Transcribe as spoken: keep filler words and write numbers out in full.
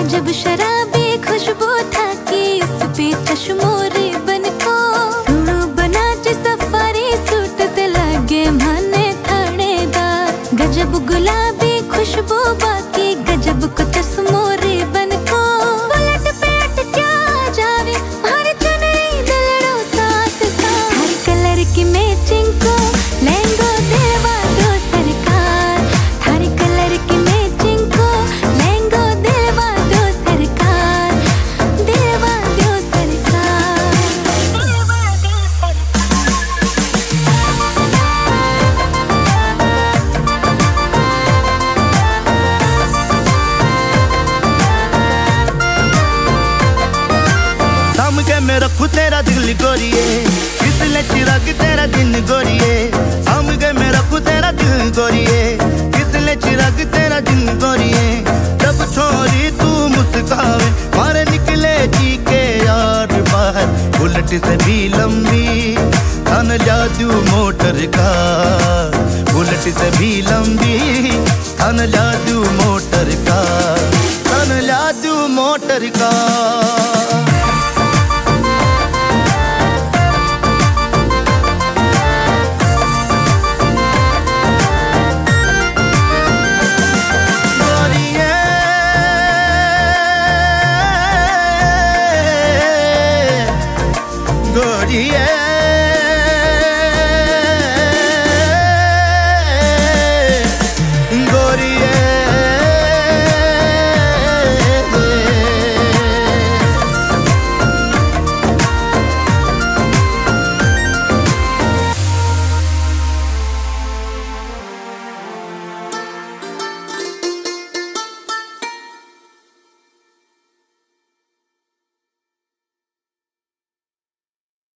जब शराबी खुशबू था कि उस पे चश्मोरी बन को सुनो बना च सफारी सूट ते लगे माने थानेदार गजब गुलाबी खुशबू बाकी गजब को चश्मोरी बन को बुलेट पे अटका जावे हर चुनरी दिलड़ो साथ साथ हर कलर की मैचिंग को लहंगो देवा दो सरकार हर कलर की मैचिंग को लहंगो देवा दो सरकार देवा दो सरकार देवा दो साम के मैं रखूं तेरा दिल गोरिए किसने चिराग तेरा दिन गोरिए साम के मैं रखूं तेरा दिल गोरिए किसने चिराग तेरा दिन गोरिए जब छोरी तू मुस्कावे मारे निकले जी के यार बाहर बुलेट से भी लंबी थान जादू मोटर का बुलेट से भी लंबी थान जादू मोटर का थान जादू मोटर का Yeah.